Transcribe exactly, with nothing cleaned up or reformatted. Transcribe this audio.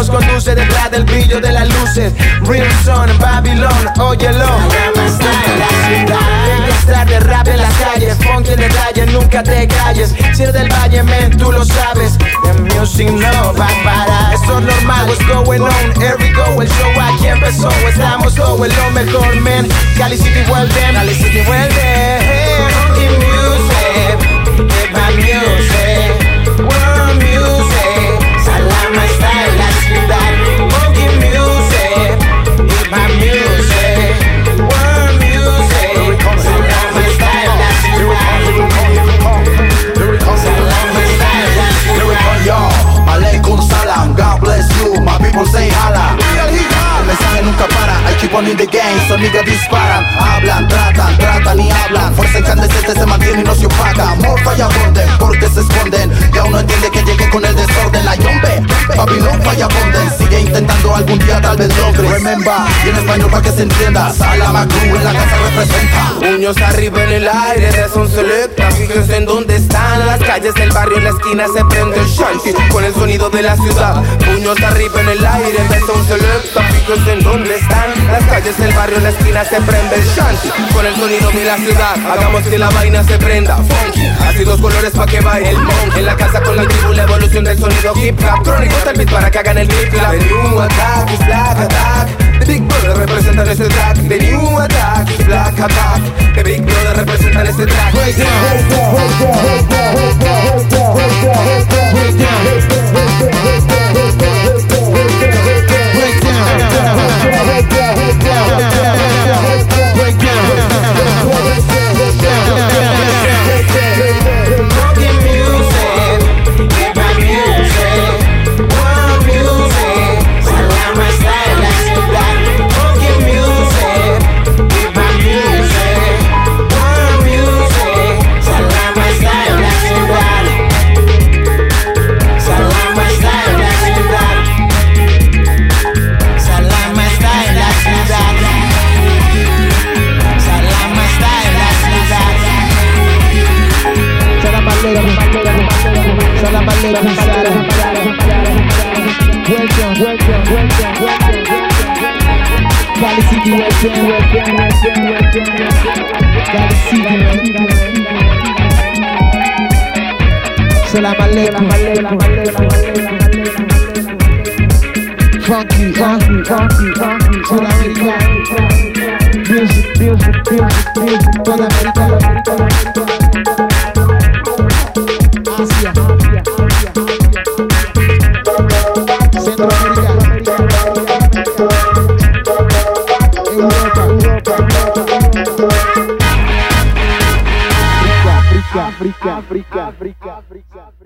nos conduce detrás del brillo de las luces. Real Son, Babylon, óyelo. Alabama está en la ciudad. Estar de rap en las calles, funky en detalle, nunca te calles. Si eres del Valle, men, tú lo sabes. The music no va a parar. Esto es normal, what's going on? Here we go, el show aquí empezó. Estamos todo en lo mejor, men. Cali City, well then, Cali City, well then. Funky music, hip hop music, world music. Salama está en la ciudad. Funky music, hip hop music, world music. Salama está en la ciudad. Salama está en la ciudad. Yo, Aleikum Salam, God bless you, my people say Allah. El mensaje nunca para, I keep on in the game, so niggas disparan. Hablan, tratan, tratan y hablan. Fuerza incandescente se mantiene y no se opaca. More falla bonden, porque se esconden. Y aún no entiende que llegue con el desorden. La yombe, Babylon falla bonden. Sigue intentando algún día tal vez logre. Remember, y en español para que se entienda. Salama Crew en la casa representa. Puños arriba en el aire de son selecta. Fíjense en dónde están las calles del barrio. En la esquina se prende el shanty con el sonido de la ciudad. Puños arriba en el aire de son selecta. Fíjense en dónde están las calles del barrio. En la esquina se prende el shanty con el sonido de la ciudad. Hagamos que la vaina se prenda funky. Así dos colores pa' que baile el monk. En la casa con la tribu, la evolución del sonido hip hop. Crónicos del beat para que hagan el hip hop. The new attack is black attack. The Big Brother representan este track. The new attack is black attack. The Big Brother representan este track. Break down, break down, break down, break down, break down, break down, break down, break down, break down. Funky music, hip hop music, world music. Salama está en la ciudad. Funky music, hip hop music, world music. Salama está en la ciudad. Salama está en la ciudad. Salama está en la ciudad. Salama está en la ciudad. Salam alaikum, salam alaikum, salam. Welcome, welcome, welcome, welcome. Cali City, welcome, welcome, welcome, welcome. Cali City. Salam alaikum, funky, funky, funky, funky. Toda América, music, music, music, music. Toda América. Asia, Centroamérica, Europa, África, África, África, África, África.